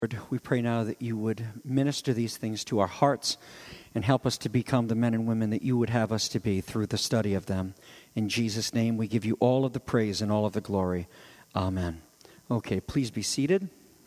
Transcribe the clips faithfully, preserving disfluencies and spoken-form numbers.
Lord, we pray now that you would minister these things to our hearts and help us to become the men and women that you would have us to be through the study of them. In Jesus' name, we give you all of the praise and all of the glory. Amen. Okay, please be seated.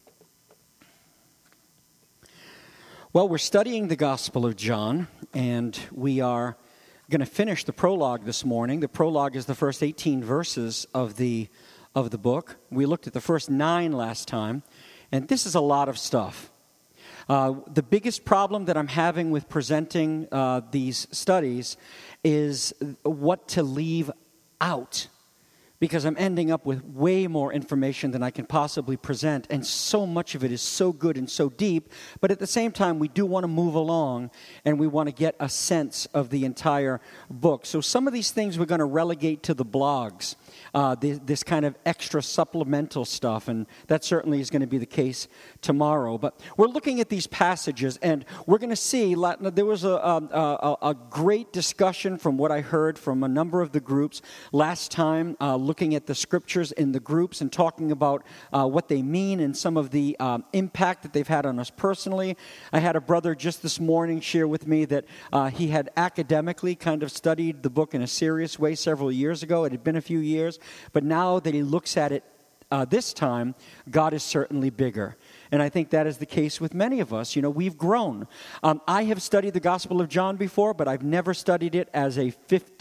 Well, we're studying the Gospel of John, and we are going to finish the prologue this morning. The prologue is the first eighteen verses of the of the book. We looked at the first nine last time. And this is a lot of stuff. Uh, the biggest problem that I'm having with presenting uh, these studies is what to leave out, because I'm ending up with way more information than I can possibly present, and so much of it is so good and so deep, but at the same time, we do want to move along, and we want to get a sense of the entire book. So some of these things we're going to relegate to the blogs. Uh, this, this kind of extra supplemental stuff, and that certainly is going to be the case tomorrow. But we're looking at these passages, and we're going to see, there was a, a, a great discussion from what I heard from a number of the groups last time, uh, looking at the scriptures in the groups and talking about uh, what they mean and some of the um, impact that they've had on us personally. I had a brother just this morning share with me that uh, he had academically kind of studied the book in a serious way several years ago. It had been a few years. But now that he looks at it uh, this time, God is certainly bigger. And I think that is the case with many of us. You know, we've grown. Um, I have studied the Gospel of John before, but I've never studied it as a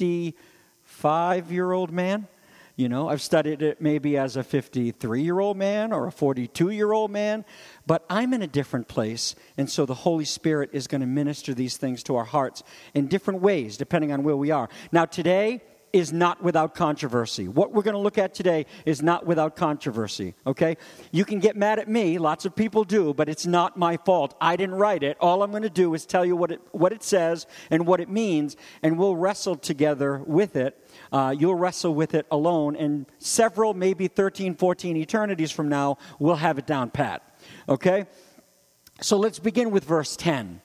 fifty-five-year-old man. You know, I've studied it maybe as a fifty-three-year-old man or a forty-two-year-old man. But I'm in a different place, and so the Holy Spirit is going to minister these things to our hearts in different ways, depending on where we are. Now, today is not without controversy. What we're going to look at today is not without controversy, okay? You can get mad at me, lots of people do, but it's not my fault. I didn't write it. All I'm going to do is tell you what it what it says and what it means, and we'll wrestle together with it. Uh, you'll wrestle with it alone, and several, maybe thirteen, fourteen eternities from now, we'll have it down pat, okay? So let's begin with verse ten.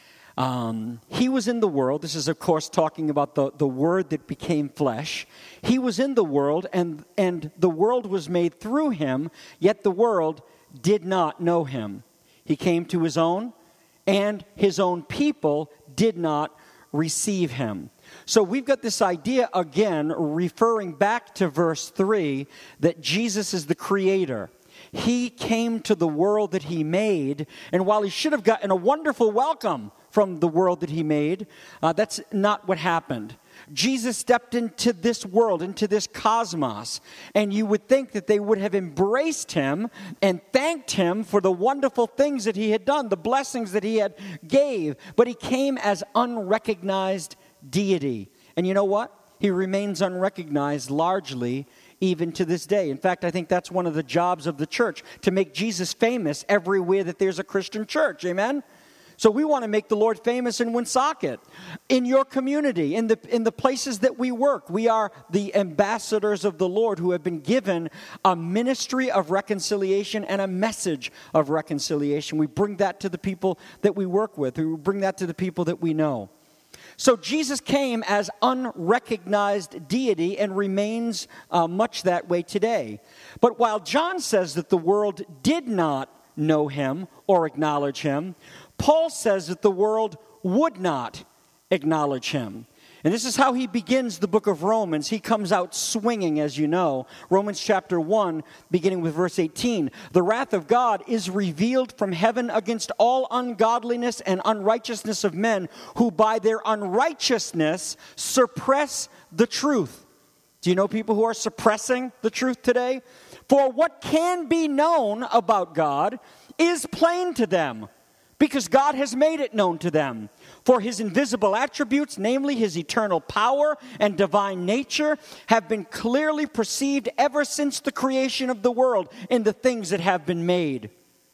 Um, he was in the world. This is, of course, talking about the, the Word that became flesh. He was in the world, and, and the world was made through him, yet the world did not know him. He came to his own, and his own people did not receive him. So we've got this idea, again, referring back to verse three, that Jesus is the creator. He came to the world that he made, and while he should have gotten a wonderful welcome from the world that he made, uh, that's not what happened. Jesus stepped into this world, into this cosmos, and you would think that they would have embraced him and thanked him for the wonderful things that he had done, the blessings that he had gave, but he came as unrecognized deity. And you know what? He remains unrecognized largely even to this day. In fact, I think that's one of the jobs of the church, to make Jesus famous everywhere that there's a Christian church. Amen? So we want to make the Lord famous in Woonsocket, in your community, in the in the places that we work. We are the ambassadors of the Lord who have been given a ministry of reconciliation and a message of reconciliation. We bring that to the people that we work with. We bring that to the people that we know. So Jesus came as unrecognized deity and remains uh, much that way today. But while John says that the world did not know him or acknowledge him, Paul says that the world would not acknowledge him. And this is how he begins the book of Romans. He comes out swinging, as you know. Romans chapter one, beginning with verse eighteen. The wrath of God is revealed from heaven against all ungodliness and unrighteousness of men who by their unrighteousness suppress the truth. Do you know people who are suppressing the truth today? For what can be known about God is plain to them, because God has made it known to them. For his invisible attributes, namely his eternal power and divine nature, have been clearly perceived ever since the creation of the world in the things that have been made.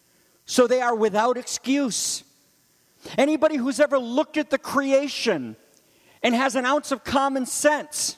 So they are without excuse. Anybody who's ever looked at the creation and has an ounce of common sense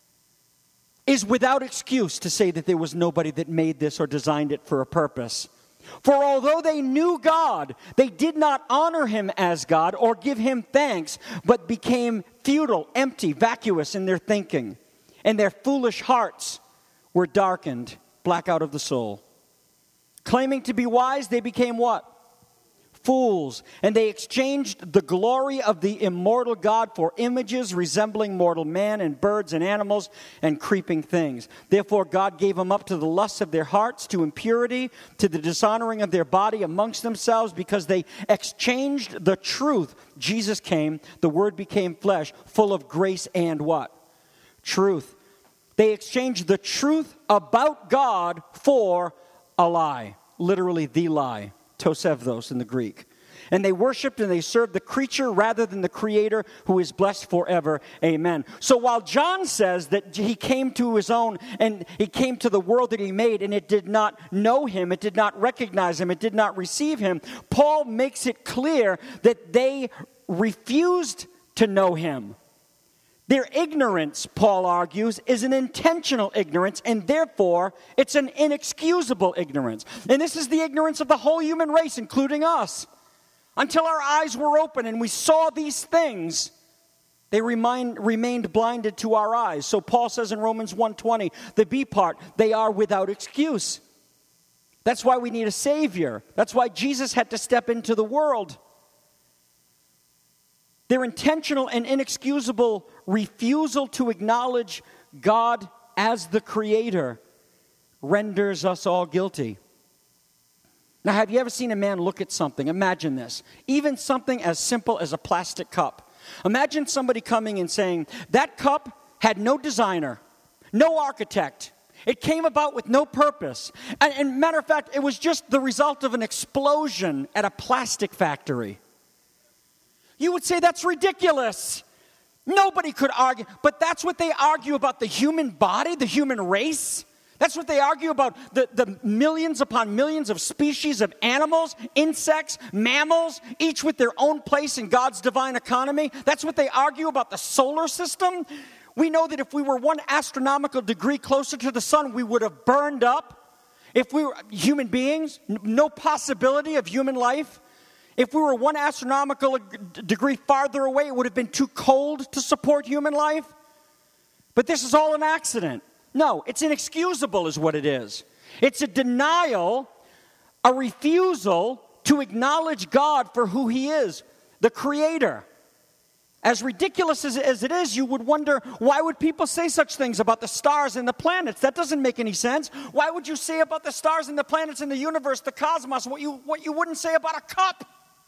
is without excuse to say that there was nobody that made this or designed it for a purpose. For although they knew God, they did not honor him as God or give him thanks, but became futile, empty, vacuous in their thinking. And their foolish hearts were darkened, black out of the soul. Claiming to be wise, they became what? Fools. And they exchanged the glory of the immortal God for images resembling mortal man and birds and animals and creeping things. Therefore God gave them up to the lusts of their hearts, to impurity, to the dishonoring of their body amongst themselves, because they exchanged the truth. Jesus came, the Word became flesh, full of grace and what? Truth. They exchanged the truth about God for a lie. Literally the lie. Tosevos in the Greek. And they worshiped and they served the creature rather than the Creator, who is blessed forever. Amen. So while John says that he came to his own and he came to the world that he made and it did not know him, it did not recognize him, it did not receive him, Paul makes it clear that they refused to know him. Their ignorance, Paul argues, is an intentional ignorance, and therefore it's an inexcusable ignorance. And this is the ignorance of the whole human race, including us. Until our eyes were open and we saw these things, they remind, remained blinded to our eyes. So Paul says in Romans one twenty, the B part, they are without excuse. That's why we need a Savior. That's why Jesus had to step into the world. Their intentional and inexcusable refusal to acknowledge God as the Creator renders us all guilty. Now, have you ever seen a man look at something? Imagine this. Even something as simple as a plastic cup. Imagine somebody coming and saying, that cup had no designer, no architect. It came about with no purpose. And, and matter of fact, it was just the result of an explosion at a plastic factory. You would say that's ridiculous. Nobody could argue. But that's what they argue about the human body, the human race. That's what they argue about the, the millions upon millions of species of animals, insects, mammals, each with their own place in God's divine economy. That's what they argue about the solar system. We know that if we were one astronomical degree closer to the sun, we would have burned up. If we were human beings, no possibility of human life. If we were one astronomical degree farther away, it would have been too cold to support human life. But this is all an accident. No, it's inexcusable is what it is. It's a denial, a refusal to acknowledge God for who He is, the Creator. As ridiculous as, as it is, you would wonder, why would people say such things about the stars and the planets? That doesn't make any sense. Why would you say about the stars and the planets in the universe, the cosmos, what you, what you wouldn't say about a cup?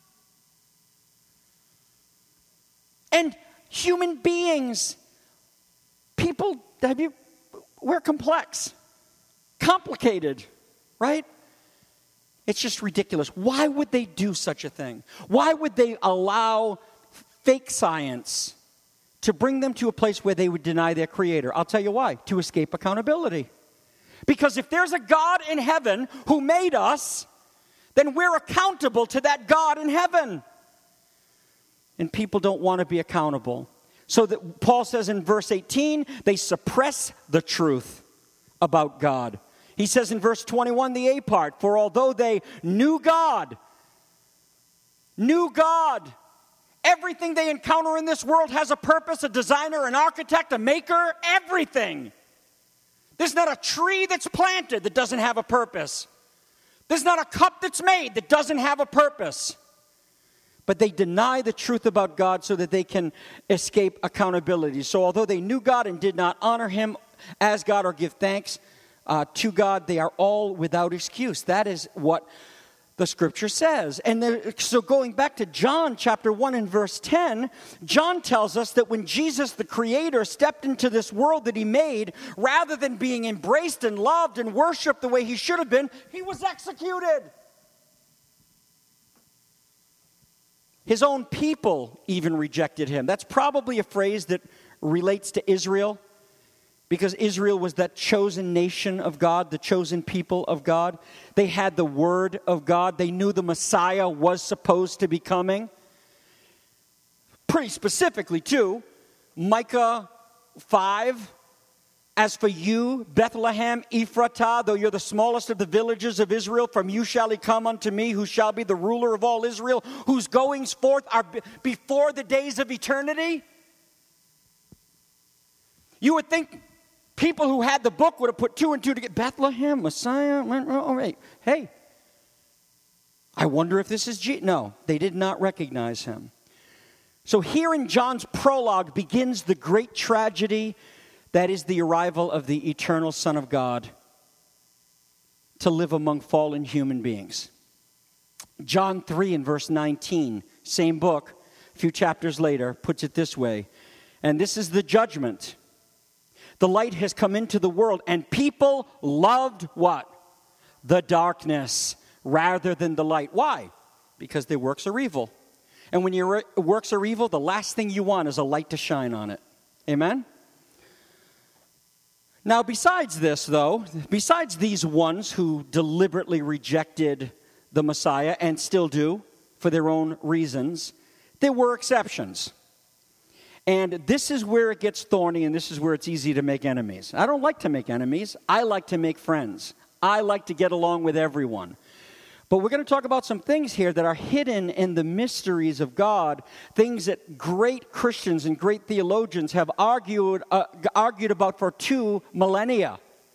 And human beings, people, have you, we're complex, complicated, right? It's just ridiculous. Why would they do such a thing? Why would they allow fake science to bring them to a place where they would deny their Creator? I'll tell you why. To escape accountability. Because if there's a God in heaven who made us, then we're accountable to that God in heaven. And people don't want to be accountable. So that Paul says in verse eighteen, they suppress the truth about God. He says in verse twenty-one, the A part, for although they knew God, knew God, everything they encounter in this world has a purpose, a designer, an architect, a maker, everything. There's not a tree that's planted that doesn't have a purpose. There's not a cup that's made that doesn't have a purpose. But they deny the truth about God so that they can escape accountability. So although they knew God and did not honor Him as God or give thanks uh, to God, they are all without excuse. That is what the Scripture says. And there, so going back to John chapter one and verse ten, John tells us that when Jesus, the Creator, stepped into this world that He made, rather than being embraced and loved and worshiped the way He should have been, He was executed. His own people even rejected Him. That's probably a phrase that relates to Israel, because Israel was that chosen nation of God, the chosen people of God. They had the Word of God. They knew the Messiah was supposed to be coming. Pretty specifically, too, Micah five, as for you, Bethlehem, Ephratah, though you're the smallest of the villages of Israel, from you shall he come unto me, who shall be the ruler of all Israel, whose goings forth are be- before the days of eternity. You would think people who had the book would have put two and two together. Bethlehem, Messiah, all right. Hey, I wonder if this is Jesus. No, they did not recognize him. So here in John's prologue begins the great tragedy that is the arrival of the eternal Son of God to live among fallen human beings. John three and verse nineteen, same book, a few chapters later, puts it this way. And this is the judgment. The light has come into the world, and people loved what? The darkness rather than the light. Why? Because their works are evil. And when your works are evil, the last thing you want is a light to shine on it. Amen? Now, besides this, though, besides these ones who deliberately rejected the Messiah and still do for their own reasons, there were exceptions. And this is where it gets thorny, and this is where it's easy to make enemies. I don't like to make enemies. I like to make friends. I like to get along with everyone. But we're going to talk about some things here that are hidden in the mysteries of God, things that great Christians and great theologians have argued, uh, argued about for two millennia.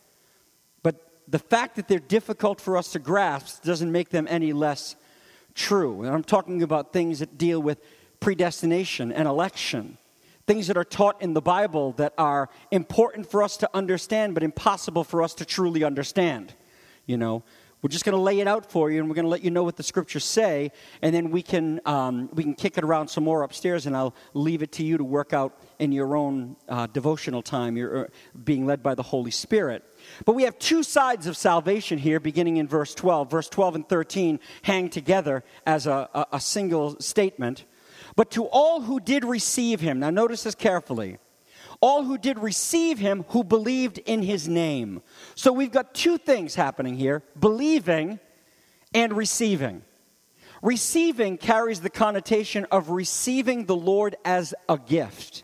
But the fact that they're difficult for us to grasp doesn't make them any less true. And I'm talking about things that deal with predestination and election. Things that are taught in the Bible that are important for us to understand, but impossible for us to truly understand. You know, we're just going to lay it out for you, and we're going to let you know what the Scriptures say, and then we can um, we can kick it around some more upstairs, and I'll leave it to you to work out in your own uh, devotional time. You're uh, being led by the Holy Spirit. But we have two sides of salvation here, beginning in verse twelve. Verse twelve and thirteen hang together as a, a, a single statement. But to all who did receive him, now notice this carefully, all who did receive him who believed in his name. So we've got two things happening here, believing and receiving. Receiving carries the connotation of receiving the Lord as a gift,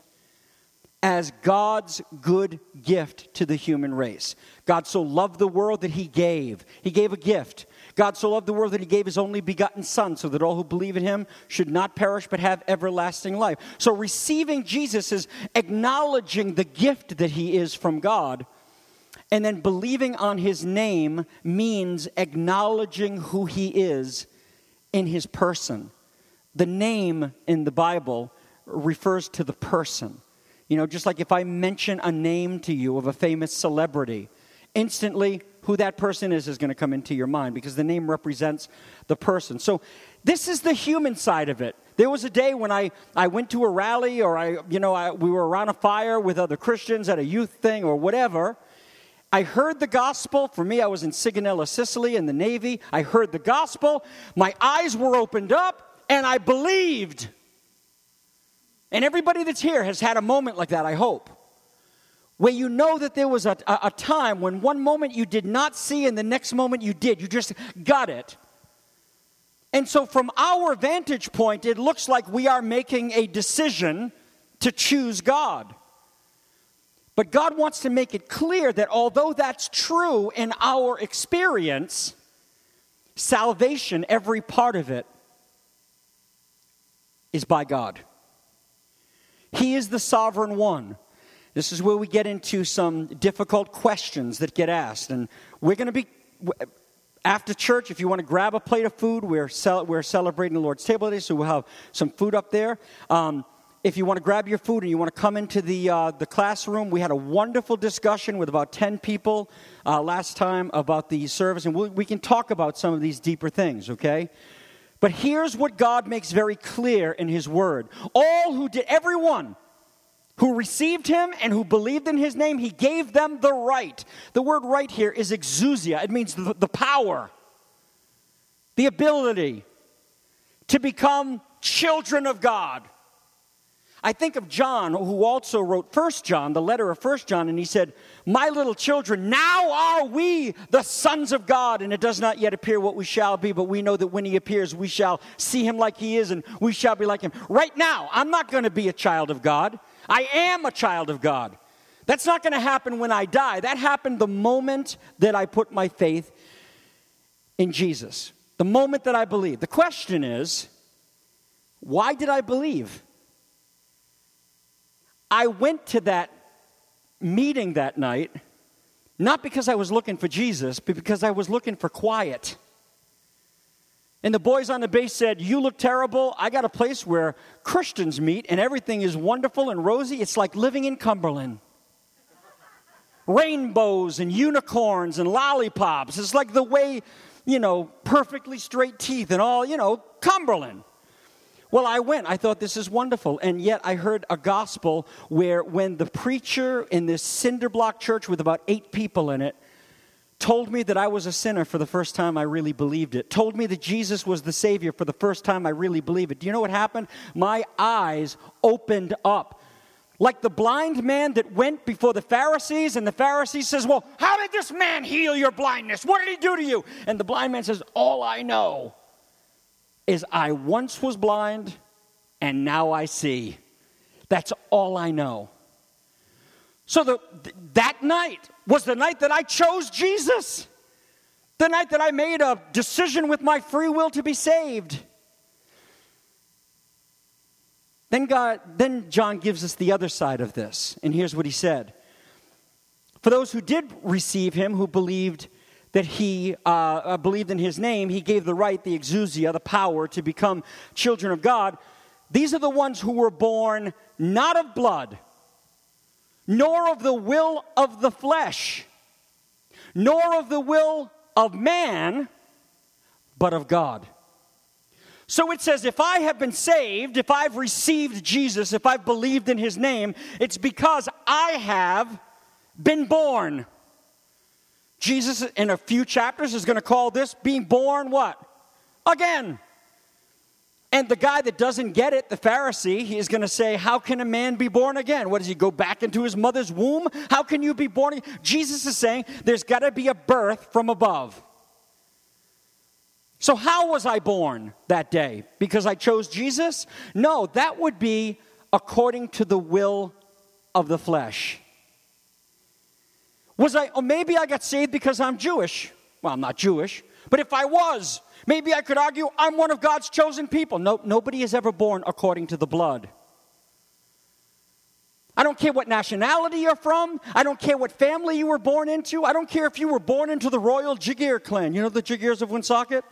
as God's good gift to the human race. God so loved the world that he gave. He gave a gift. God so loved the world that he gave his only begotten Son, so that all who believe in him should not perish but have everlasting life. So receiving Jesus is acknowledging the gift that he is from God. And then believing on his name means acknowledging who he is in his person. The name in the Bible refers to the person. You know, just like if I mention a name to you of a famous celebrity, instantly who that person is is going to come into your mind because the name represents the person. So this is the human side of it. There was a day when I, I went to a rally or I, you know, I, we were around a fire with other Christians at a youth thing or whatever. I heard the gospel. For me, I was in Sigonella, Sicily in the Navy. I heard the gospel. My eyes were opened up and I believed. And everybody that's here has had a moment like that, I hope, where you know that there was a, a, a time when one moment you did not see and the next moment you did. You just got it. And so from our vantage point, it looks like we are making a decision to choose God. But God wants to make it clear that although that's true in our experience, salvation, every part of it, is by God. He is the sovereign one. This is where we get into some difficult questions that get asked. And we're going to be, after church, if you want to grab a plate of food, we're, cel- we're celebrating the Lord's table today, so we'll have some food up there. Um, if you want to grab your food and you want to come into the uh, the classroom, we had a wonderful discussion with about ten people uh, last time about the service. And we, we can talk about some of these deeper things, okay? But here's what God makes very clear in his word. All who did, everyone who received him and who believed in his name, he gave them the right. The word right here is exousia. It means the, the power, the ability to become children of God. I think of John, who also wrote First John, the letter of First John, and he said, "My little children, now are we the sons of God, and it does not yet appear what we shall be, but we know that when he appears, we shall see him like he is, and we shall be like him." Right now, I'm not going to be a child of God. I am a child of God. That's not going to happen when I die. That happened the moment that I put my faith in Jesus, the moment that I believed. The question is, why did I believe? I went to that meeting that night, not because I was looking for Jesus, but because I was looking for quiet. And the boys on the base said, you look terrible. I got a place where Christians meet and everything is wonderful and rosy. It's like living in Cumberland. Rainbows and unicorns and lollipops. It's like the way, you know, perfectly straight teeth and all, you know, Cumberland. Well, I went. I thought this is wonderful. And yet I heard a gospel where when the preacher in this cinder block church with about eight people in it told me that I was a sinner for the first time I really believed it, told me that Jesus was the Savior for the first time I really believed it. Do you know what happened? My eyes opened up. Like the blind man that went before the Pharisees, and the Pharisee says, well, how did this man heal your blindness? What did he do to you? And the blind man says, all I know is I once was blind, and now I see. That's all I know. So the, that night was the night that I chose Jesus. The night that I made a decision with my free will to be saved. Then God, then John gives us the other side of this. And here's what he said. For those who did receive him, who believed that he uh, believed in his name, he gave the right, the exousia, the power to become children of God. These are the ones who were born not of blood, nor of the will of the flesh, nor of the will of man, but of God. So it says, if I have been saved, if I've received Jesus, if I've believed in his name, it's because I have been born. Jesus, in a few chapters, is going to call this being born what? Again. And the guy that doesn't get it, the Pharisee, he is going to say, how can a man be born again? What, does he go back into his mother's womb? How can you be born again? Jesus is saying, there's got to be a birth from above. So how was I born that day? Because I chose Jesus? No, that would be according to the will of the flesh. Was I, or maybe I got saved because I'm Jewish. Well, I'm not Jewish. But if I was, maybe I could argue I'm one of God's chosen people. No, nobody is ever born according to the blood. I don't care what nationality you're from. I don't care what family you were born into. I don't care if you were born into the royal Jagir clan. You know the Jagirs of Woonsocket?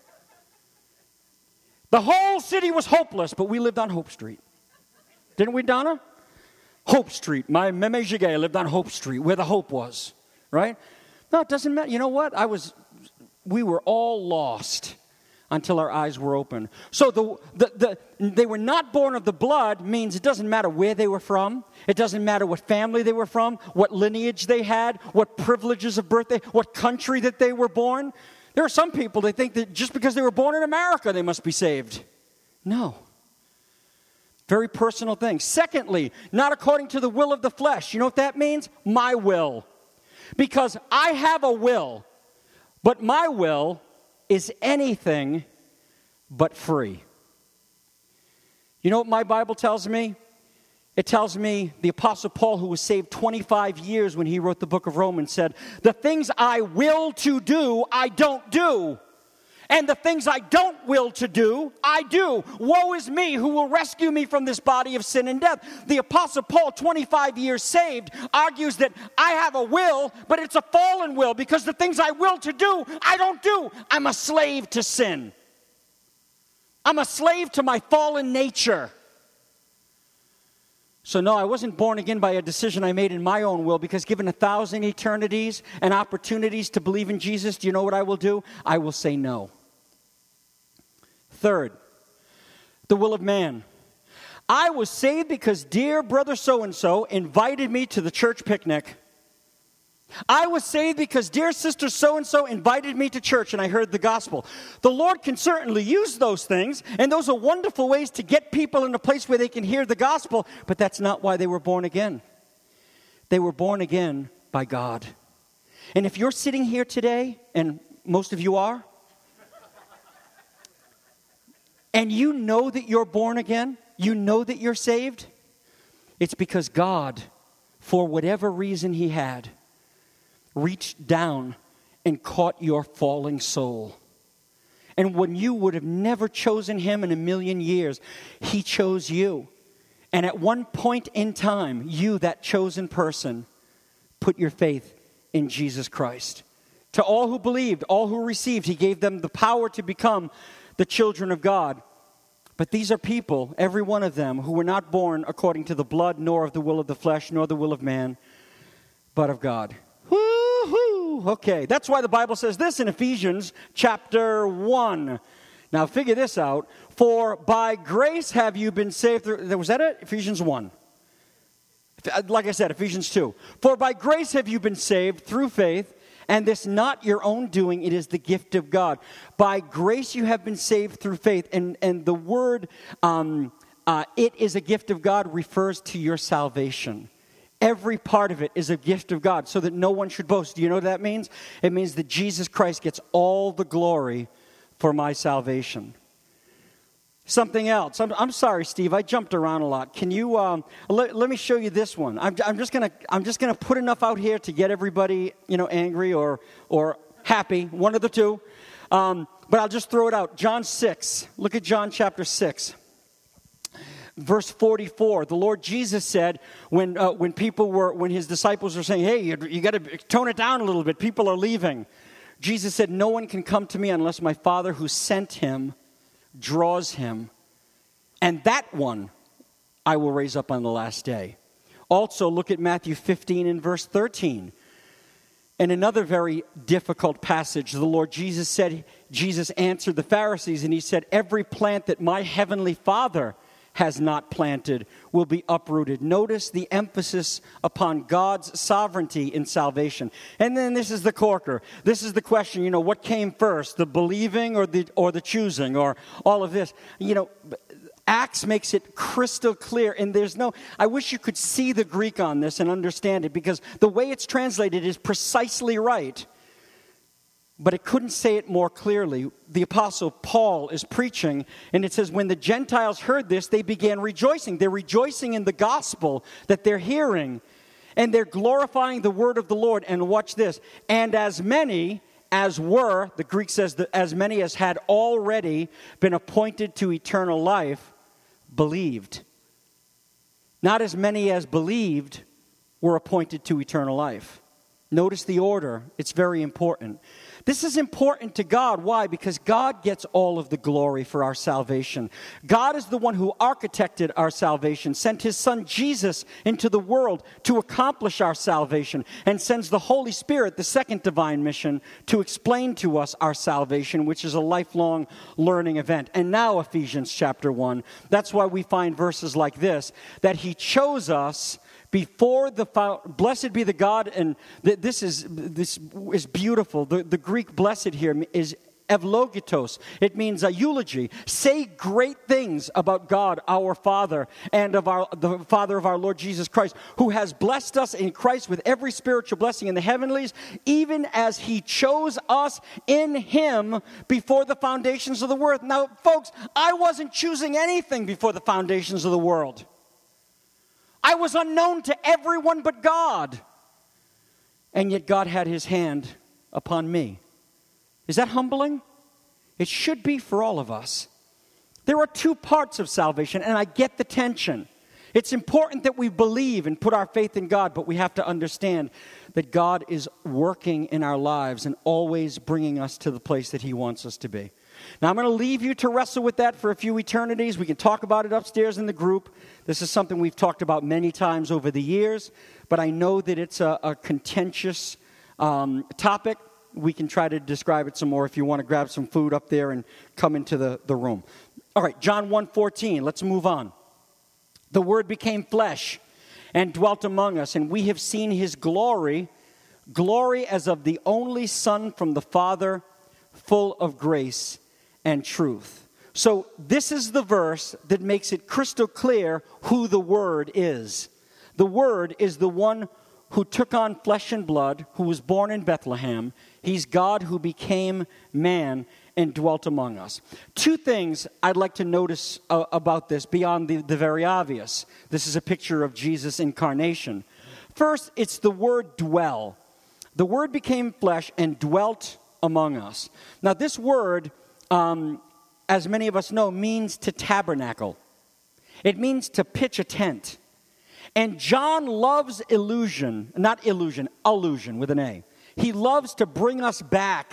The whole city was hopeless, but we lived on Hope Street. Didn't we, Donna? Hope Street. My Meme Jagay lived on Hope Street, where the hope was, right? No, it doesn't matter. You know what? I was, we were all lost until our eyes were open. So the, the, the, they were not born of the blood means it doesn't matter where they were from. It doesn't matter what family they were from, what lineage they had, what privileges of birth they, what country that they were born. There are some people, they think that just because they were born in America, they must be saved. No. Very personal thing. Secondly, not according to the will of the flesh. You know what that means? My will. Because I have a will, but my will is anything but free. You know what my Bible tells me? It tells me the Apostle Paul, who was saved twenty-five years when he wrote the book of Romans, said, the things I will to do, I don't do. And the things I don't will to do, I do. Woe is me, who will rescue me from this body of sin and death. The Apostle Paul, twenty-five years saved, argues that I have a will, but it's a fallen will, because the things I will to do, I don't do. I'm a slave to sin. I'm a slave to my fallen nature. So no, I wasn't born again by a decision I made in my own will, because given a thousand eternities and opportunities to believe in Jesus, do you know what I will do? I will say no. Third, the will of man. I was saved because dear brother so-and-so invited me to the church picnic. I was saved because dear sister so-and-so invited me to church and I heard the gospel. The Lord can certainly use those things, and those are wonderful ways to get people in a place where they can hear the gospel, but that's not why they were born again. They were born again by God. And if you're sitting here today, and most of you are, and you know that you're born again, you know that you're saved, it's because God, for whatever reason he had, reached down and caught your falling soul. And when you would have never chosen him in a million years, he chose you. And at one point in time, you, that chosen person, put your faith in Jesus Christ. To all who believed, all who received, he gave them the power to become the children of God. But these are people, every one of them, who were not born according to the blood, nor of the will of the flesh, nor the will of man, but of God. Woo-hoo! Okay, that's why the Bible says this in Ephesians chapter one. Now figure this out. For by grace have you been saved through... Was that it? Ephesians one. Like I said, Ephesians two. For by grace have you been saved through faith, and this not your own doing, it is the gift of God. By grace you have been saved through faith. And, and the word, um, uh, it is a gift of God, refers to your salvation. Every part of it is a gift of God, so that no one should boast. Do you know what that means? It means that Jesus Christ gets all the glory for my salvation. Something else. I'm, I'm sorry, Steve. I jumped around a lot. Can you um, let, let me show you this one? I'm, I'm just gonna I'm just gonna put enough out here to get everybody, you know, angry or or happy, one of the two. Um, but I'll just throw it out. John six. Look at John chapter six, verse forty-four. The Lord Jesus said when uh, when people were when his disciples were saying, "Hey, you, you got to tone it down a little bit. People are leaving." Jesus said, "No one can come to me unless my Father who sent him draws him, and that one I will raise up on the last day." Also, look at Matthew fifteen and verse thirteen. In another very difficult passage, the Lord Jesus said, Jesus answered the Pharisees, and he said, "Every plant that my heavenly Father has not planted will be uprooted." Notice the emphasis upon God's sovereignty in salvation. And then this is the corker. This is the question, you know, what came first, the believing or the or the choosing or all of this? You know, Acts makes it crystal clear, and there's no, I wish you could see the Greek on this and understand it, because the way it's translated is precisely right. But it couldn't say it more clearly. The Apostle Paul is preaching, and it says, when the Gentiles heard this, they began rejoicing. They're rejoicing in the gospel that they're hearing, and they're glorifying the word of the Lord. And watch this. And as many as were, the Greek says, that as many as had already been appointed to eternal life, believed. Not as many as believed were appointed to eternal life. Notice the order. It's very important. This is important to God. Why? Because God gets all of the glory for our salvation. God is the one who architected our salvation, sent his son Jesus into the world to accomplish our salvation, and sends the Holy Spirit, the second divine mission, to explain to us our salvation, which is a lifelong learning event. And now Ephesians chapter one. That's why we find verses like this, that he chose us before the, blessed be the God, and th- this is this is beautiful. The, the Greek blessed here is evlogitos. It means a eulogy. Say great things about God, our Father, and of our the Father of our Lord Jesus Christ, who has blessed us in Christ with every spiritual blessing in the heavenlies, even as he chose us in him before the foundations of the world. Now, folks, I wasn't choosing anything before the foundations of the world. I was unknown to everyone but God. And yet God had his hand upon me. Is that humbling? It should be for all of us. There are two parts of salvation, and I get the tension. It's important that we believe and put our faith in God, but we have to understand that God is working in our lives and always bringing us to the place that he wants us to be. Now, I'm going to leave you to wrestle with that for a few eternities. We can talk about it upstairs in the group. This is something we've talked about many times over the years, but I know that it's a, a contentious um, topic. We can try to describe it some more if you want to grab some food up there and come into the, the room. All right, John one fourteen, let's move on. The Word became flesh and dwelt among us, and we have seen his glory, glory as of the only Son from the Father, full of grace and truth. So this is the verse that makes it crystal clear who the Word is. The Word is the one who took on flesh and blood, who was born in Bethlehem. He's God who became man and dwelt among us. Two things I'd like to notice uh, about this beyond the, the very obvious. This is a picture of Jesus' incarnation. First, it's the word dwell. The Word became flesh and dwelt among us. Now, this word, um, as many of us know, means to tabernacle. It means to pitch a tent. And John loves illusion, not illusion, allusion with an A. He loves to bring us back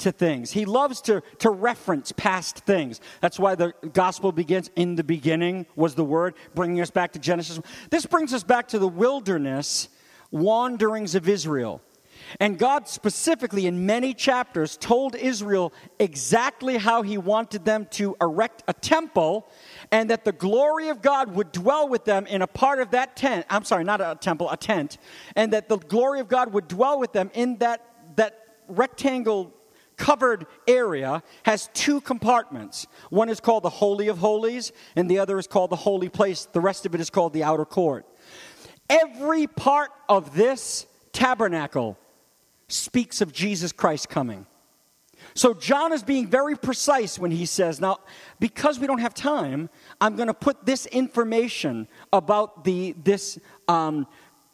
to things. He loves to, to reference past things. That's why the gospel begins, in the beginning was the word, bringing us back to Genesis. This brings us back to the wilderness wanderings of Israel. And God specifically in many chapters told Israel exactly how he wanted them to erect a temple, and that the glory of God would dwell with them in a part of that tent. I'm sorry, not a temple, a tent. And that the glory of God would dwell with them in that, that rectangle covered area has two compartments. One is called the Holy of Holies, and the other is called the Holy Place. The rest of it is called the outer court. Every part of this tabernacle speaks of Jesus Christ coming. So John is being very precise when he says, now, because we don't have time, I'm going to put this information about the this um,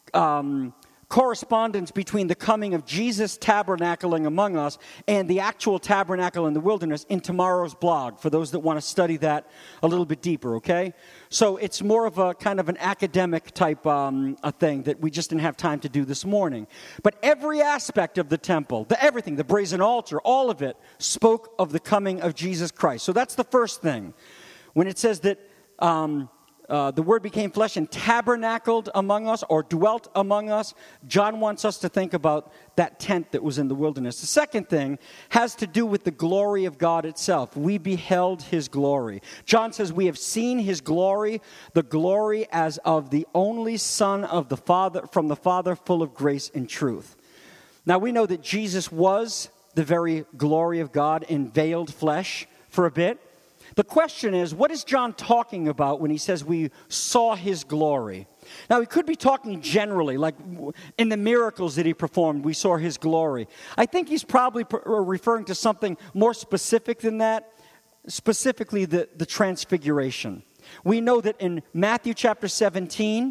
um, correspondence between the coming of Jesus tabernacling among us and the actual tabernacle in the wilderness in tomorrow's blog, for those that want to study that a little bit deeper, okay? So it's more of a kind of an academic type um, a thing that we just didn't have time to do this morning. But every aspect of the temple, the everything, the brazen altar, all of it spoke of the coming of Jesus Christ. So that's the first thing. When it says that um, Uh, the Word became flesh and tabernacled among us, or dwelt among us, John wants us to think about that tent that was in the wilderness. The second thing has to do with the glory of God itself. We beheld his glory. John says we have seen his glory, the glory as of the only Son of the Father, from the Father, full of grace and truth. Now we know that Jesus was the very glory of God in veiled flesh for a bit. The question is, what is John talking about when he says we saw his glory? Now, he could be talking generally, like in the miracles that he performed, we saw his glory. I think he's probably referring to something more specific than that, specifically the, the transfiguration. We know that in Matthew chapter seventeen,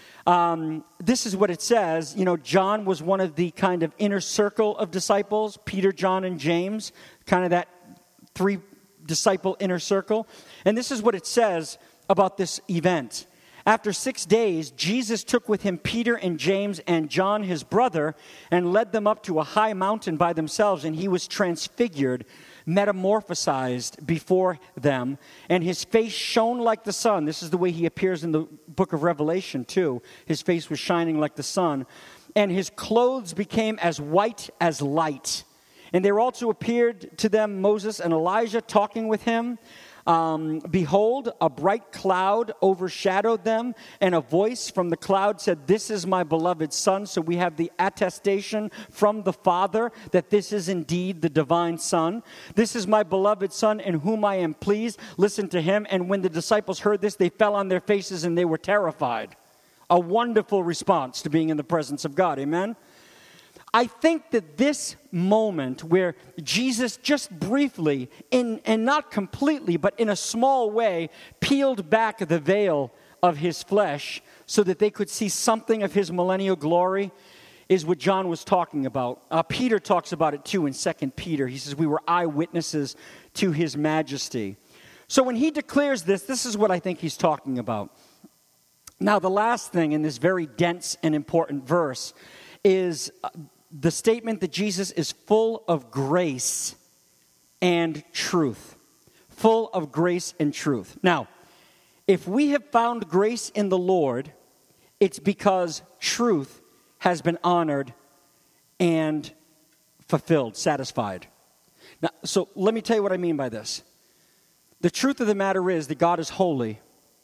um, this is what it says. You know, John was one of the kind of inner circle of disciples, Peter, John, and James, kind of that three disciple inner circle. And this is what it says about this event. After six days, Jesus took with him Peter and James and John, his brother, and led them up to a high mountain by themselves, and he was transfigured, metamorphosized before them, and his face shone like the sun. This is the way he appears in the book of Revelation, too. His face was shining like the sun, and his clothes became as white as light. And there also appeared to them Moses and Elijah talking with him. Um, Behold, a bright cloud overshadowed them, and a voice from the cloud said, "This is my beloved Son." So we have the attestation from the Father that this is indeed the divine Son. "This is my beloved Son in whom I am pleased. Listen to him." And when the disciples heard this, they fell on their faces and they were terrified. A wonderful response to being in the presence of God. Amen? I think that this moment where Jesus just briefly, in, and not completely, but in a small way, peeled back the veil of his flesh so that they could see something of his millennial glory is what John was talking about. Uh, Peter talks about it too in Second Peter. He says we were eyewitnesses to his majesty. So when he declares this, this is what I think he's talking about. Now the last thing in this very dense and important verse is Uh, the statement that Jesus is full of grace and truth. Full of grace and truth. Now, if we have found grace in the Lord, it's because truth has been honored and fulfilled, satisfied. Now, so let me tell you what I mean by this. The truth of the matter is that God is holy,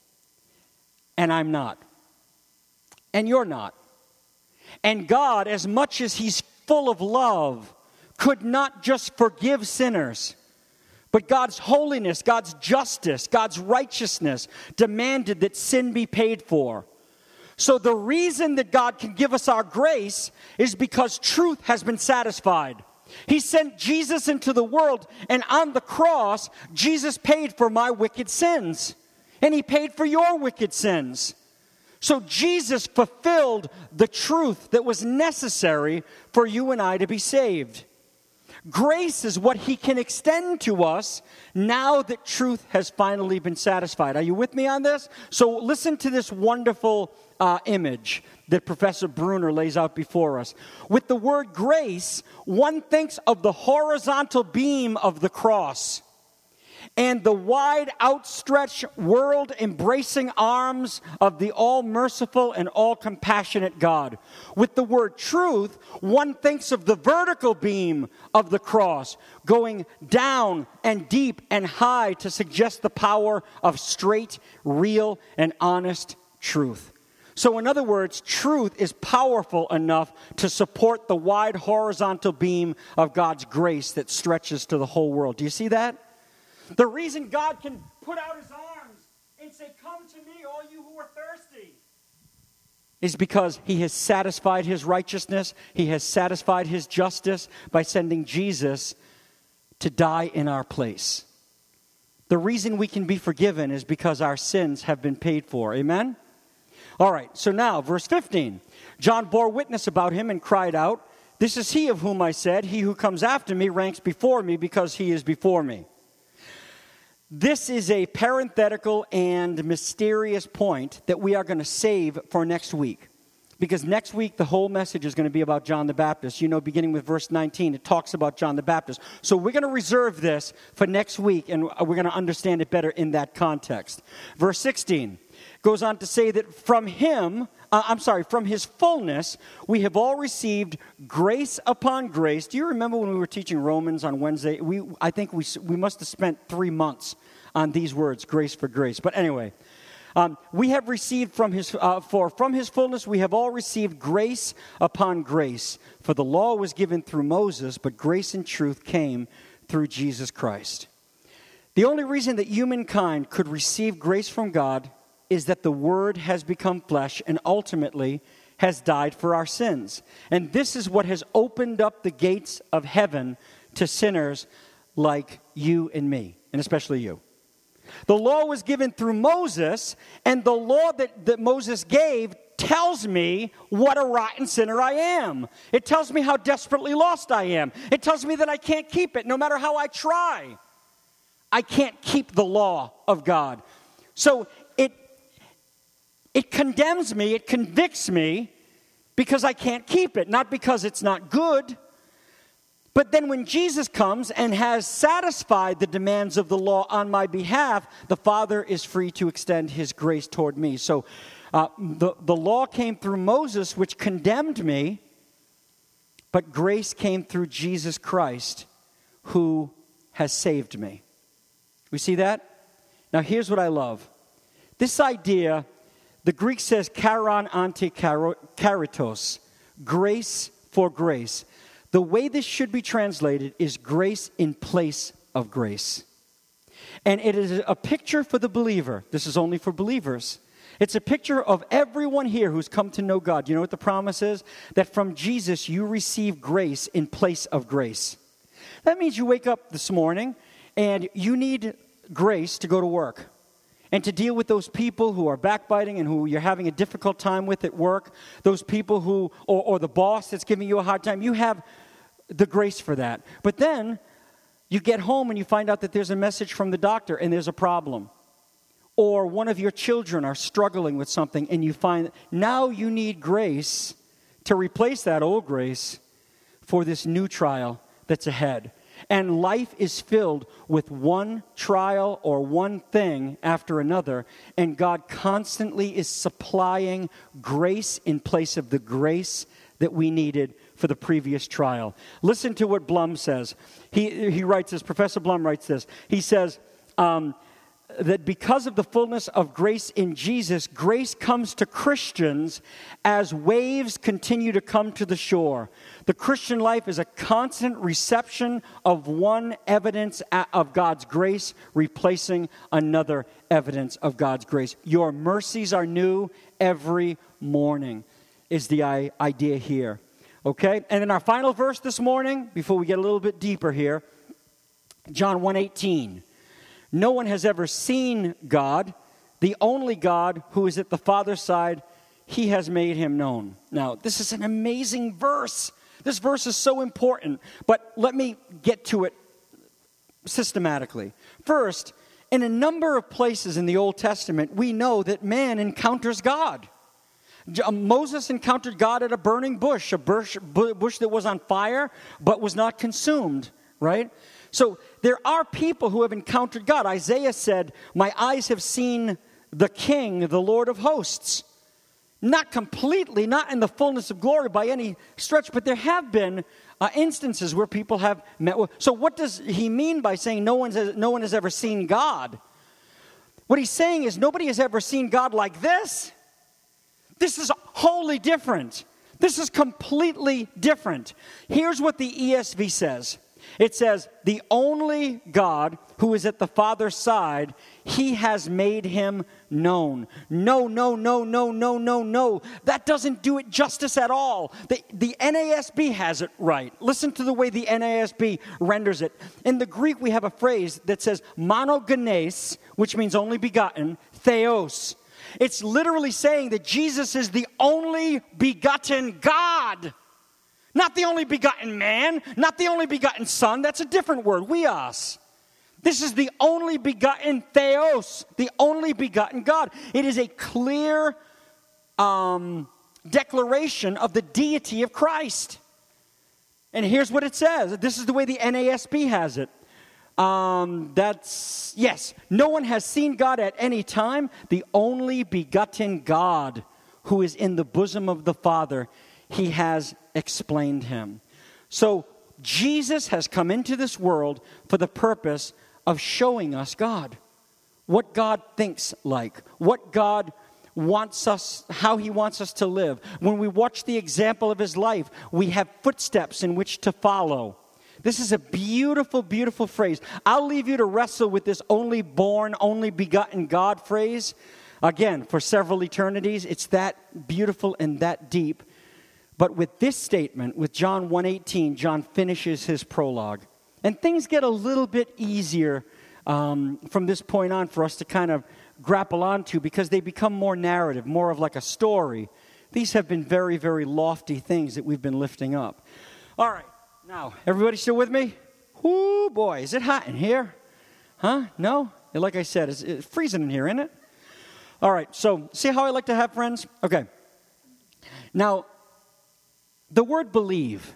and I'm not. And you're not. And God, as much as he's full of love, could not just forgive sinners. But God's holiness, God's justice, God's righteousness demanded that sin be paid for. So the reason that God can give us our grace is because truth has been satisfied. He sent Jesus into the world, and on the cross, Jesus paid for my wicked sins. And he paid for your wicked sins. So Jesus fulfilled the truth that was necessary for you and I to be saved. Grace is what he can extend to us now that truth has finally been satisfied. Are you with me on this? So listen to this wonderful uh, image that Professor Bruner lays out before us. With the word grace, one thinks of the horizontal beam of the cross and the wide outstretched world-embracing arms of the all-merciful and all-compassionate God. With the word truth, one thinks of the vertical beam of the cross, going down and deep and high to suggest the power of straight, real, and honest truth. So in other words, truth is powerful enough to support the wide horizontal beam of God's grace that stretches to the whole world. Do you see that? The reason God can put out his arms and say, "Come to me, all you who are thirsty," is because he has satisfied his righteousness. He has satisfied his justice by sending Jesus to die in our place. The reason we can be forgiven is because our sins have been paid for. Amen? All right, so now, verse fifteen. John bore witness about him and cried out, "This is he of whom I said, he who comes after me ranks before me because he is before me." This is a parenthetical and mysterious point that we are going to save for next week. Because next week, the whole message is going to be about John the Baptist. You know, beginning with verse nineteen, it talks about John the Baptist. So we're going to reserve this for next week, and we're going to understand it better in that context. Verse sixteen goes on to say that from him, uh, I'm sorry, from his fullness, we have all received grace upon grace. Do you remember when we were teaching Romans on Wednesday? We, I think we we must have spent three months on these words, grace for grace. But anyway, um, we have received from his, uh, for from his fullness, we have all received grace upon grace. For the law was given through Moses, but grace and truth came through Jesus Christ. The only reason that humankind could receive grace from God is that the Word has become flesh and ultimately has died for our sins. And this is what has opened up the gates of heaven to sinners like you and me, and especially you. The law was given through Moses, and the law that, that Moses gave tells me what a rotten sinner I am. It tells me how desperately lost I am. It tells me that I can't keep it no matter how I try. I can't keep the law of God. So it, it condemns me, it convicts me because I can't keep it, not because it's not good. But then when Jesus comes and has satisfied the demands of the law on my behalf, the Father is free to extend his grace toward me. So uh, the, the law came through Moses, which condemned me, but grace came through Jesus Christ, who has saved me. We see that? Now here's what I love. This idea, the Greek says charon ante charitos, grace for grace. The way this should be translated is grace in place of grace. And it is a picture for the believer. This is only for believers. It's a picture of everyone here who's come to know God. You know what the promise is? That from Jesus you receive grace in place of grace. That means you wake up this morning and you need grace to go to work and to deal with those people who are backbiting and who you're having a difficult time with at work, those people who, or, or the boss that's giving you a hard time. You have the grace for that. But then you get home and you find out that there's a message from the doctor and there's a problem. Or one of your children are struggling with something and you find that now you need grace to replace that old grace for this new trial that's ahead. And life is filled with one trial or one thing after another, and God constantly is supplying grace in place of the grace that we needed for the previous trial. Listen to what Blum says. He, he writes this, Professor Blum writes this. He says um, that because of the fullness of grace in Jesus, grace comes to Christians as waves continue to come to the shore. The Christian life is a constant reception of one evidence of God's grace, replacing another evidence of God's grace. Your mercies are new every morning, is the idea here. Okay? And in our final verse this morning, before we get a little bit deeper here, John one eighteen. No one has ever seen God, the only God who is at the Father's side. He has made him known. Now, this is an amazing verse This verse is so important, but let me get to it systematically. First, in a number of places in the Old Testament, we know that man encounters God. Moses encountered God at a burning bush, a bush, bush that was on fire but was not consumed, right? So there are people who have encountered God. Isaiah said, "My eyes have seen the King, the Lord of hosts." Not completely, not in the fullness of glory by any stretch, but there have been uh, instances where people have met with. So what does he mean by saying no one's, no one has ever seen God? What he's saying is nobody has ever seen God like this. This is wholly different. This is completely different. Here's what the E S V says. It says, "The only God who is at the Father's side, he has made him known." No, no, no, no, no, no, no. That doesn't do it justice at all. The, the N A S B has it right. Listen to the way the N A S B renders it. In the Greek, we have a phrase that says monogenes, which means only begotten, theos. It's literally saying that Jesus is the only begotten God. Not the only begotten man, not the only begotten son. That's a different word, weos. This is the only begotten theos, the only begotten God. It is a clear um, declaration of the deity of Christ. And here's what it says. This is the way the N A S B has it. Um, that's, yes, no one has seen God at any time. The only begotten God who is in the bosom of the Father, he has explained him. So Jesus has come into this world for the purpose of showing us God. What God thinks like. What God wants us, how he wants us to live. When we watch the example of his life, we have footsteps in which to follow. This is a beautiful, beautiful phrase. I'll leave you to wrestle with this only born, only begotten God phrase. Again, for several eternities. It's that beautiful and that deep. But with this statement, with John one eighteen, John finishes his prologue. And things get a little bit easier um, from this point on for us to kind of grapple onto because they become more narrative, more of like a story. These have been very, very lofty things that we've been lifting up. All right, now, everybody still with me? Whoo, boy, is it hot in here? Huh? No? Like I said, it's, it's freezing in here, isn't it? All right, so see how I like to have friends? Okay. Now, the word believe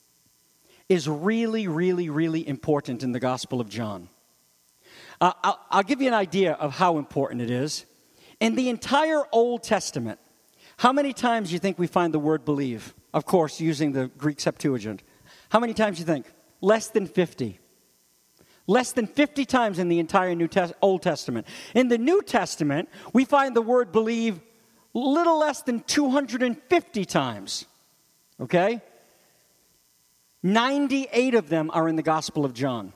is really, really, really important in the Gospel of John. Uh, I'll, I'll give you an idea of how important it is. In the entire Old Testament, how many times do you think we find the word believe? Of course, using the Greek Septuagint. How many times do you think? Less than fifty. Less than fifty times in the entire New Test- Old Testament. In the New Testament, we find the word believe little less than two hundred fifty times. Okay? ninety-eight of them are in the Gospel of John.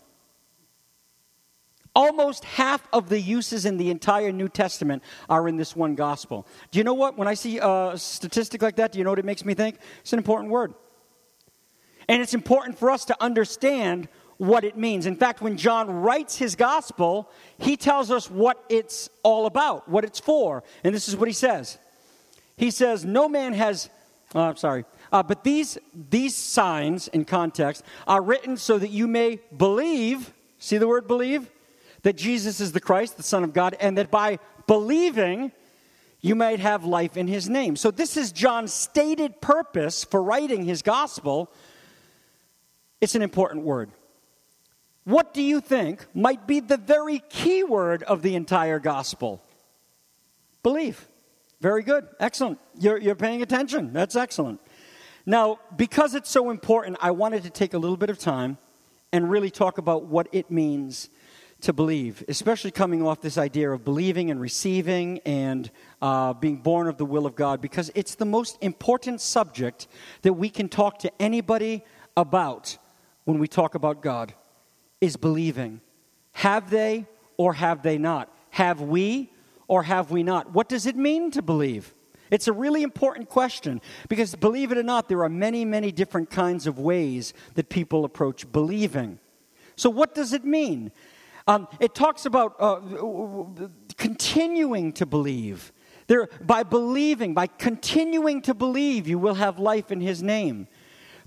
Almost half of the uses in the entire New Testament are in this one gospel. Do you know what? When I see a statistic like that, do you know what it makes me think? It's an important word. And it's important for us to understand what it means. In fact, when John writes his gospel, he tells us what it's all about, what it's for. And this is what he says. He says, no man has, oh, I'm sorry, uh, but these, these signs in context are written so that you may believe, see the word believe? That Jesus is the Christ, the Son of God, and that by believing, you might have life in his name. So this is John's stated purpose for writing his gospel. It's an important word. What do you think might be the very key word of the entire gospel? Believe. Very good. Excellent. You're, you're paying attention. That's excellent. Now, because it's so important, I wanted to take a little bit of time and really talk about what it means to believe, especially coming off this idea of believing and receiving and uh, being born of the will of God, because it's the most important subject that we can talk to anybody about when we talk about God, is believing. Have they or have they not? Have we or have we not? What does it mean to believe? It's a really important question because, believe it or not, there are many, many different kinds of ways that people approach believing. So what does it mean? Um, it talks about uh, continuing to believe. There, by believing, by continuing to believe, you will have life in his name.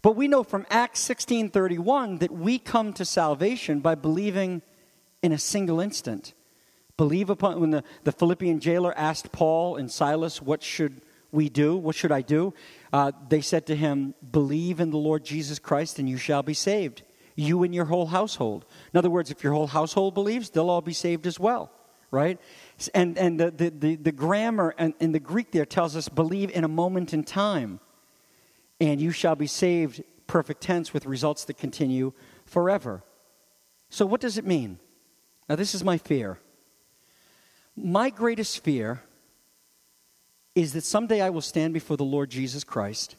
But we know from Acts sixteen thirty-one that we come to salvation by believing in a single instant. Believe upon, when the, the Philippian jailer asked Paul and Silas, what should we do? What should I do? Uh, they said to him, believe in the Lord Jesus Christ and you shall be saved. You and your whole household. In other words, if your whole household believes, they'll all be saved as well, right? And and the, the, the, the grammar and in the Greek there tells us believe in a moment in time. And you shall be saved, perfect tense, with results that continue forever. So what does it mean? Now this is my fear. My greatest fear is that someday I will stand before the Lord Jesus Christ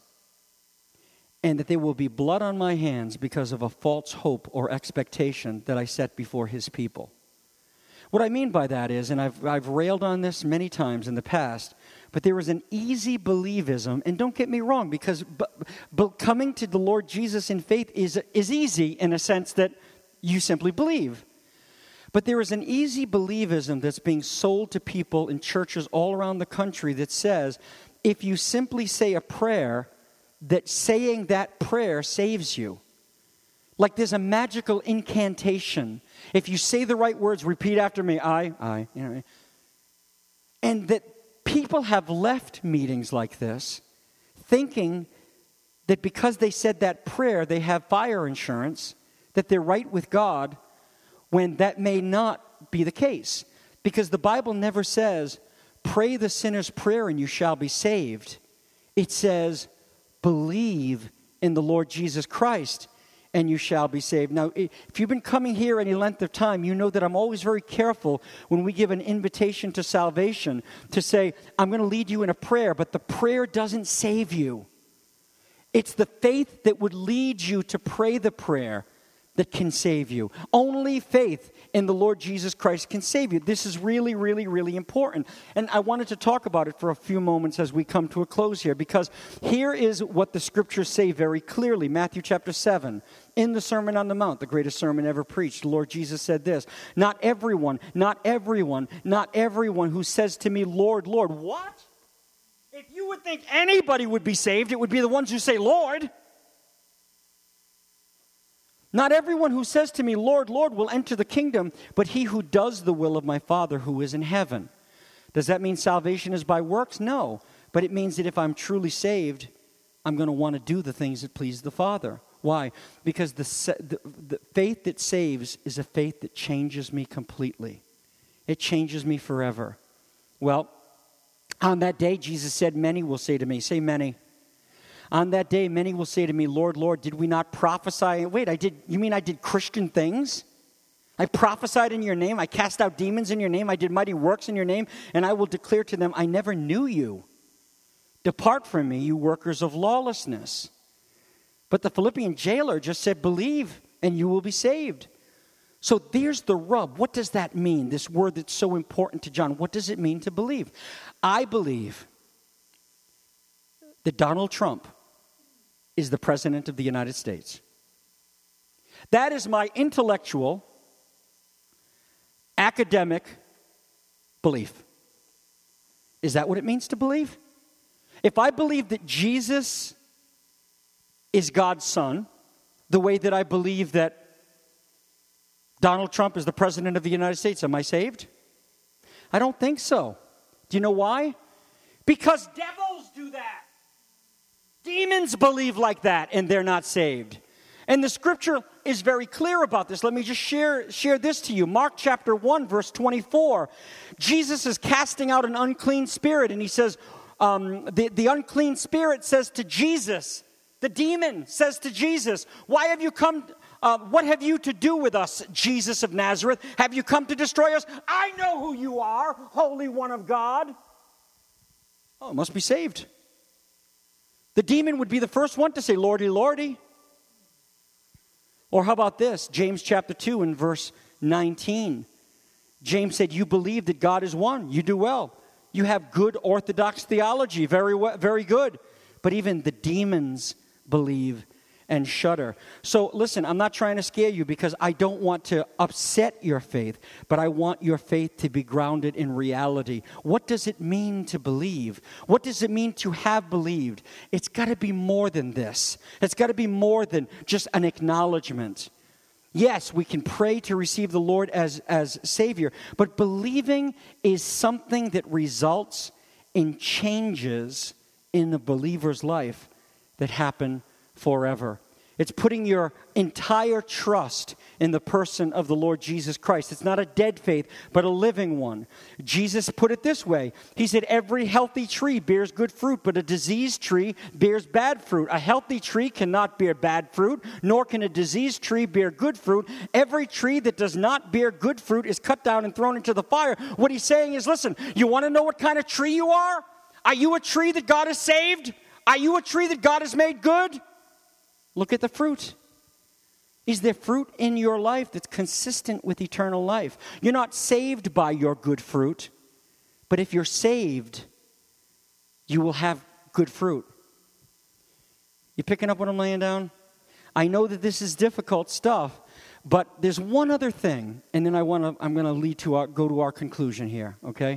and that there will be blood on my hands because of a false hope or expectation that I set before his people. What I mean by that is, and I've, I've railed on this many times in the past, but there is an easy believism, and don't get me wrong, because but, but coming to the Lord Jesus in faith is, is easy in a sense that you simply believe. But there is an easy believism that's being sold to people in churches all around the country that says, if you simply say a prayer, that saying that prayer saves you. Like there's a magical incantation. If you say the right words, repeat after me, I, I, you know. And that people have left meetings like this thinking that because they said that prayer, they have fire insurance, that they're right with God, when that may not be the case. Because the Bible never says, pray the sinner's prayer and you shall be saved. It says, believe in the Lord Jesus Christ and you shall be saved. Now, if you've been coming here any length of time, you know that I'm always very careful when we give an invitation to salvation to say, I'm going to lead you in a prayer, but the prayer doesn't save you. It's the faith that would lead you to pray the prayer that can save you. Only faith in the Lord Jesus Christ can save you. This is really, really, really important. And I wanted to talk about it for a few moments as we come to a close here, because here is what the scriptures say very clearly. Matthew chapter seven, in the Sermon on the Mount, the greatest sermon ever preached, the Lord Jesus said this, not everyone, not everyone, not everyone who says to me, Lord, Lord. What? If you would think anybody would be saved, it would be the ones who say, Lord. Not everyone who says to me, Lord, Lord, will enter the kingdom, but he who does the will of my Father who is in heaven. Does that mean salvation is by works? No. But it means that if I'm truly saved, I'm going to want to do the things that please the Father. Why? Because the, the, the faith that saves is a faith that changes me completely. It changes me forever. Well, on that day, Jesus said, many will say to me, say many. On that day, many will say to me, Lord, Lord, did we not prophesy? Wait, I did. You mean I did Christian things? I prophesied in your name. I cast out demons in your name. I did mighty works in your name. And I will declare to them, I never knew you. Depart from me, you workers of lawlessness. But the Philippian jailer just said, believe and you will be saved. So there's the rub. What does that mean? This word that's so important to John. What does it mean to believe? I believe that Donald Trump is the President of the United States. That is my intellectual, academic belief. Is that what it means to believe? If I believe that Jesus is God's son, the way that I believe that Donald Trump is the President of the United States, am I saved? I don't think so. Do you know why? Because devils do that. Demons believe like that, and they're not saved. And the scripture is very clear about this. Let me just share, share this to you. Mark chapter one, verse twenty-four. Jesus is casting out an unclean spirit, and he says, um, the, the unclean spirit says to Jesus, the demon says to Jesus, why have you come, uh, what have you to do with us, Jesus of Nazareth? Have you come to destroy us? I know who you are, Holy One of God. Oh, it must be saved. The demon would be the first one to say, Lordy, Lordy. Or how about this? James chapter two and verse nineteen. James said, you believe that God is one. You do well. You have good orthodox theology. Very well, very good. But even the demons believe and shudder. So listen, I'm not trying to scare you because I don't want to upset your faith, but I want your faith to be grounded in reality. What does it mean to believe? What does it mean to have believed? It's got to be more than this. It's got to be more than just an acknowledgement. Yes, we can pray to receive the Lord as, as Savior, but believing is something that results in changes in the believer's life that happen forever. It's putting your entire trust in the person of the Lord Jesus Christ. It's not a dead faith, but a living one. Jesus put it this way. He said, every healthy tree bears good fruit, but a diseased tree bears bad fruit. A healthy tree cannot bear bad fruit, nor can a diseased tree bear good fruit. Every tree that does not bear good fruit is cut down and thrown into the fire. What he's saying is, listen, you want to know what kind of tree you are? Are you a tree that God has saved? Are you a tree that God has made good? Look at the fruit. Is there fruit in your life that's consistent with eternal life? You're not saved by your good fruit, but if you're saved, you will have good fruit. You picking up what I'm laying down? I know that this is difficult stuff, but there's one other thing, and then I want to. I'm going to lead to our, go to our conclusion here. Okay.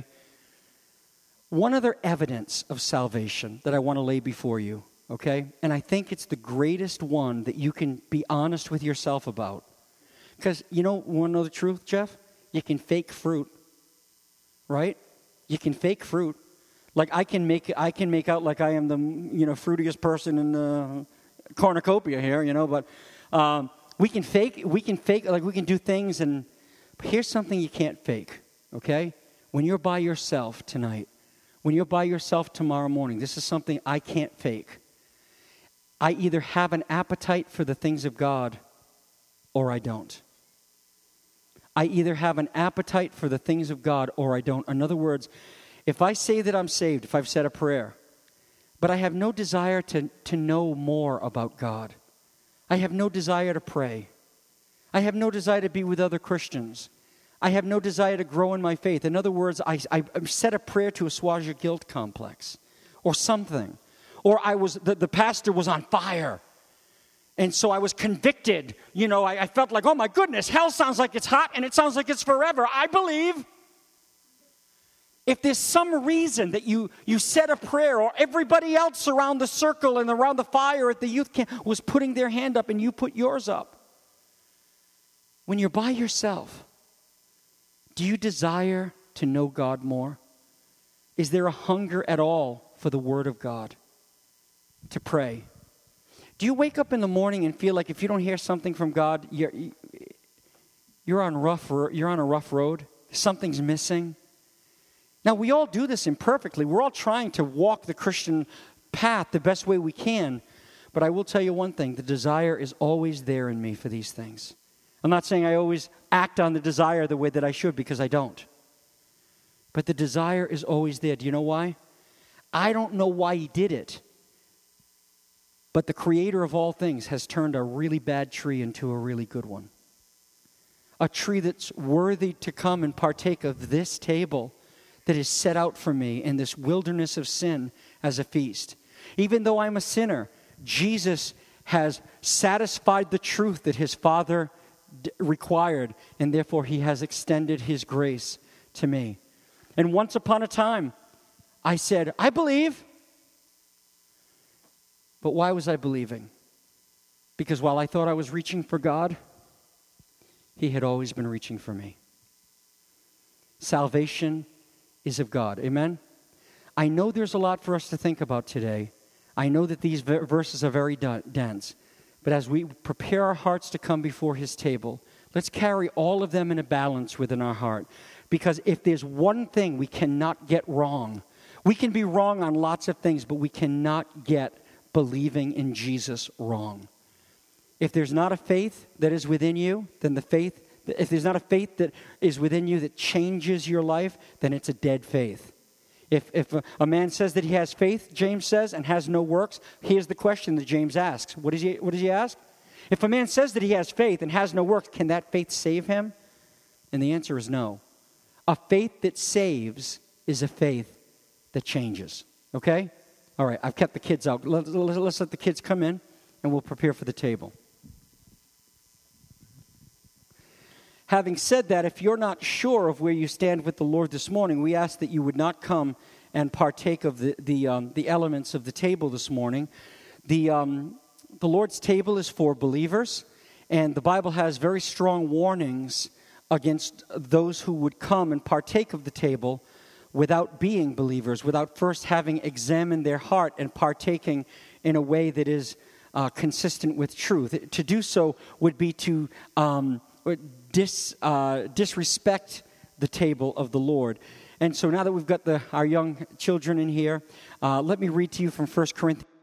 One other evidence of salvation that I want to lay before you. Okay? And I think it's the greatest one that you can be honest with yourself about. Because, you know, want to know the truth, Jeff? You can fake fruit. Right? You can fake fruit. Like I can make I can make out like I am the, you know, fruitiest person in the cornucopia here, you know, but um, we can fake we can fake like we can do things, and but here's something you can't fake, okay? When you're by yourself tonight, when you're by yourself tomorrow morning, this is something I can't fake. I either have an appetite for the things of God or I don't. I either have an appetite for the things of God or I don't. In other words, if I say that I'm saved, if I've said a prayer, but I have no desire to, to know more about God, I have no desire to pray, I have no desire to be with other Christians, I have no desire to grow in my faith. In other words, I, I said a prayer to assuage a guilt complex or something. Or I was, the, the pastor was on fire. And so I was convicted. You know, I, I felt like, oh my goodness, hell sounds like it's hot and it sounds like it's forever. I believe. If there's some reason that you, you said a prayer, or everybody else around the circle and around the fire at the youth camp was putting their hand up and you put yours up. When you're by yourself, do you desire to know God more? Is there a hunger at all for the Word of God? To pray? Do you wake up in the morning and feel like if you don't hear something from God, you're, you're on rough, you're on a rough road? Something's missing? Now, we all do this imperfectly. We're all trying to walk the Christian path the best way we can. But I will tell you one thing. The desire is always there in me for these things. I'm not saying I always act on the desire the way that I should, because I don't. But the desire is always there. Do you know why? I don't know why he did it. But the creator of all things has turned a really bad tree into a really good one. A tree that's worthy to come and partake of this table that is set out for me in this wilderness of sin as a feast. Even though I'm a sinner, Jesus has satisfied the truth that his Father d- required, and therefore he has extended his grace to me. And once upon a time, I said, I believe. But why was I believing? Because while I thought I was reaching for God, he had always been reaching for me. Salvation is of God. Amen? I know there's a lot for us to think about today. I know that these verses are very dense. But as we prepare our hearts to come before his table, let's carry all of them in a balance within our heart. Because if there's one thing we cannot get wrong, we can be wrong on lots of things, but we cannot get believing in Jesus wrong. If there's not a faith that is within you, then the faith, if there's not a faith that is within you that changes your life, then it's a dead faith. If if a, a man says that he has faith, James says, and has no works, here's the question that James asks. What does he, what does he ask? If a man says that he has faith and has no works, can that faith save him? And the answer is no. A faith that saves is a faith that changes. Okay? All right, I've kept the kids out. Let's, let's let the kids come in. and we'll prepare for the table. Having said that, if you're not sure of where you stand with the Lord this morning, we ask that you would not come and partake of the the, um, the elements of the table this morning. The um, the Lord's table is for believers, and the Bible has very strong warnings against those who would come and partake of the table without being believers, without first having examined their heart and partaking in a way that is uh, consistent with truth. To do so would be to um, dis, uh, disrespect the table of the Lord. And so now that we've got the our young children in here, uh, let me read to you from First Corinthians.